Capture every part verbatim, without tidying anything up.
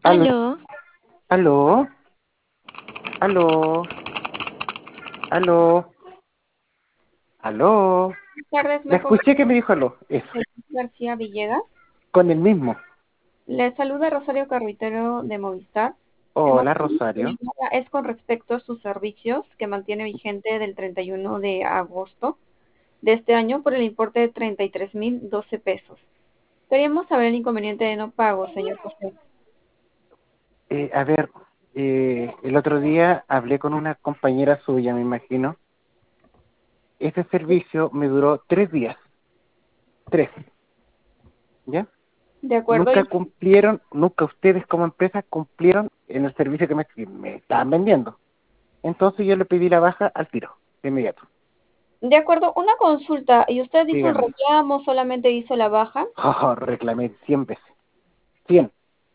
Aló, Aló, aló, aló, aló, aló. buenas tardes, La me escuché que comunico me dijo aló. Eso, con García Villegas. con el mismo. Le saluda Rosario Carruitero de Movistar. El Hola, motivo de mi Rosario. llamada es con respecto a sus servicios que mantiene vigente del treinta y uno de agosto de este año por el importe de treinta y tres mil doce pesos. Queríamos saber el inconveniente de no pago, señor José. Eh, a ver, eh, el otro día hablé con una compañera suya, me imagino. Ese servicio me duró tres días. Tres, ¿ya? De acuerdo, Nunca y cumplieron, nunca ustedes como empresa cumplieron en el servicio que me, que me estaban vendiendo. Entonces yo le pedí la baja al tiro, de inmediato. de acuerdo, una consulta. ¿Y usted hizo un Dígame. reclamo, solamente hizo la baja? Oh, reclamé cien veces. Cien.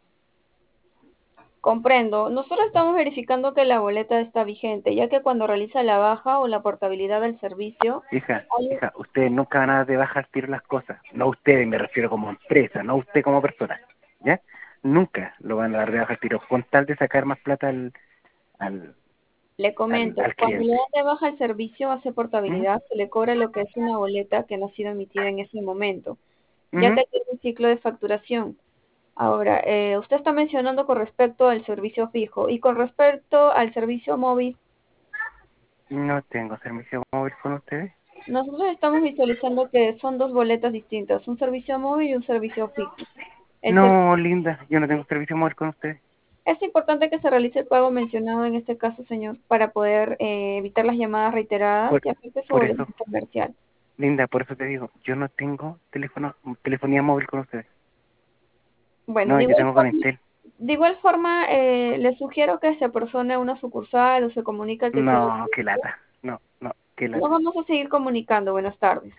Comprendo. Nosotros estamos verificando que la boleta está vigente, ya que cuando realiza la baja o la portabilidad del servicio, Hija, hay un- hija, ustedes nunca van a dar de baja al tiro las cosas. No ustedes, me refiero como empresa, no usted como persona. ¿Ya? Nunca lo van a dar de baja al tiro, con tal de sacar más plata al, al, le al, comento, al cuando le cliente. dan de baja el servicio hace ¿Mm? portabilidad, se le cobra lo que es una boleta que no ha sido emitida en ese momento, ya Ujú. que tiene un ciclo de facturación. Ahora, eh, usted está mencionando con respecto al servicio fijo y con respecto al servicio móvil. No tengo servicio móvil con ustedes. Nosotros estamos visualizando que son dos boletas distintas, un servicio móvil y un servicio fijo. El ser- No, linda, yo no tengo servicio móvil con ustedes. Es importante que se realice el pago mencionado en este caso, señor, para poder eh, evitar las llamadas reiteradas Por, y afecte su por boleto eso, comercial. linda, por eso te digo, yo no tengo teléfono, telefonía móvil con ustedes. Bueno, No, de yo igual tengo con forma, Entel. de igual forma eh, le sugiero que se apersone a una sucursal o se comunique al que tiene el No, qué servicio. lata. No, no, qué Nos lata. vamos a seguir comunicando. Buenas tardes.